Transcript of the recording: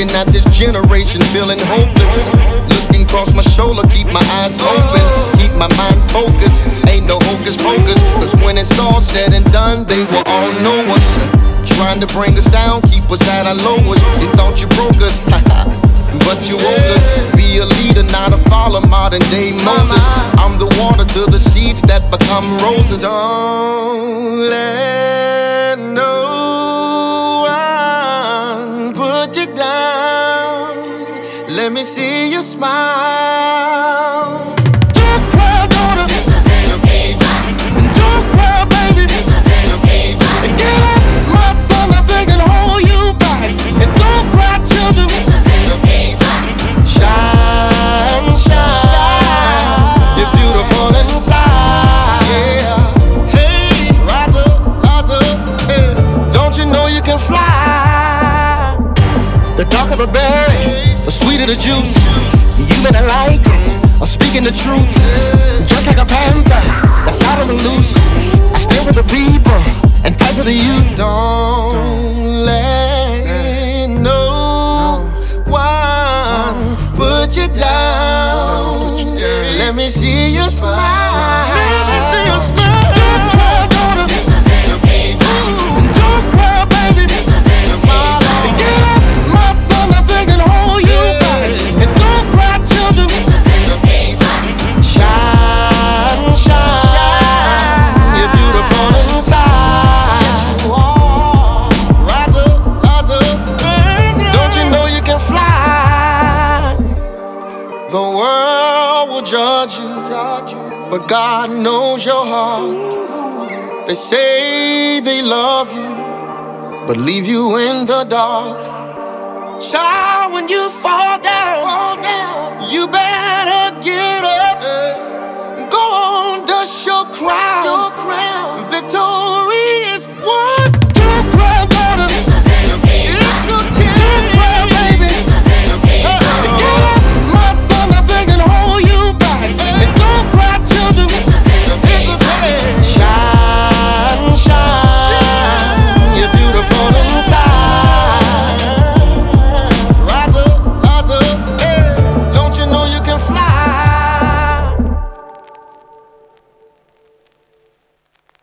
Looking at this generation, feeling hopeless. Looking across my shoulder, keep my eyes open, keep my mind focused. Ain't no hocus pocus, cause when it's all said and done, they will all know us. Trying to bring us down, keep us at our lowest. You thought you broke us, but you woke us. Be a leader, not a follower, modern day Moses. I'm the water to the seeds that become roses. Don't let no one put you down. Let me see you smile. Don't cry, daughter. It's okay to be down. Don't cry, baby. It's okay to be down. And get up, my son, I think and hold you back. And don't cry, children. It's okay to be down. Shine, shine. You're beautiful inside. Yeah. Hey, rise up, hey. Don't you know you can fly? The darker the berry, the sweeter the juice. You better like it, I'm speaking the truth. Just like a panther that's out on the loose, I stand with the people and fight for the youth. Don't let no one put you down. Let me see you smile. Let me see you smile. Don't cry, daughter. It's okay to be down. Don't cry, baby. It's okay to be down. Get up, my son, I think and hold you back. And don't cry, children. It's okay to be down. Shine, shine. You're beautiful inside. Yes, you are. Rise up, rise up. Don't you know you can fly? The world will judge you, but God knows your heart. They say they love you, but leave you in the dark. Child, when you fall down, you better